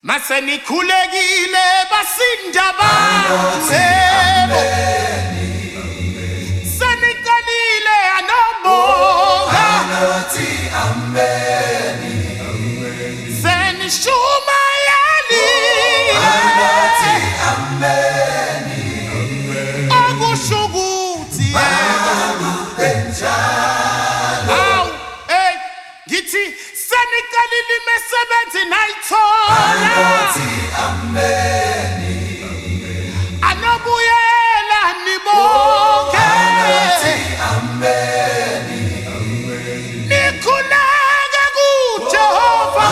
Masenikhulekile basindaba senikalile anoboga senishumayeli akushukuthi ngithi senikalile imesebenzi nayithola anobuyela nibonke nikhuleke kuJehova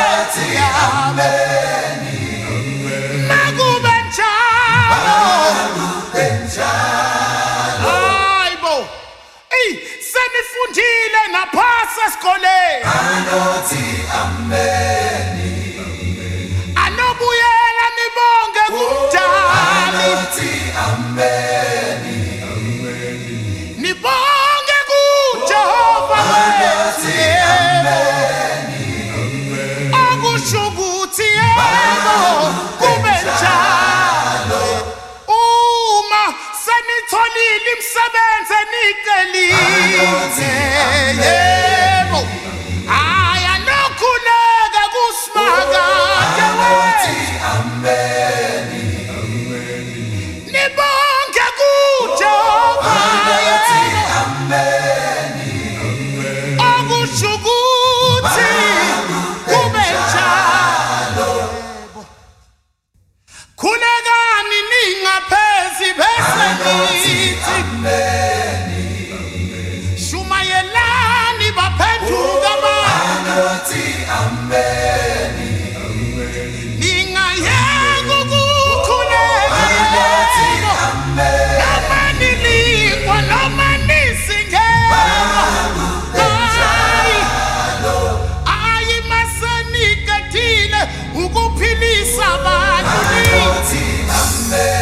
makube njalo hayibo senifundile naphasa esikoleni anobuyela nibonge kumdali nibonge kuJehova akushukuthi yebo kube njalo uma senitholile imisebenzi enikelile yebo aya nokhuleka kuSimakade nibonge kuJehova akushukuthi kube njalo khulekani ningaphezi bese nithi shumayelani baphenduka ningayeka ukukhuleka noma nilingwa noma nisingena ayi masenikadile ukuphilisa abantu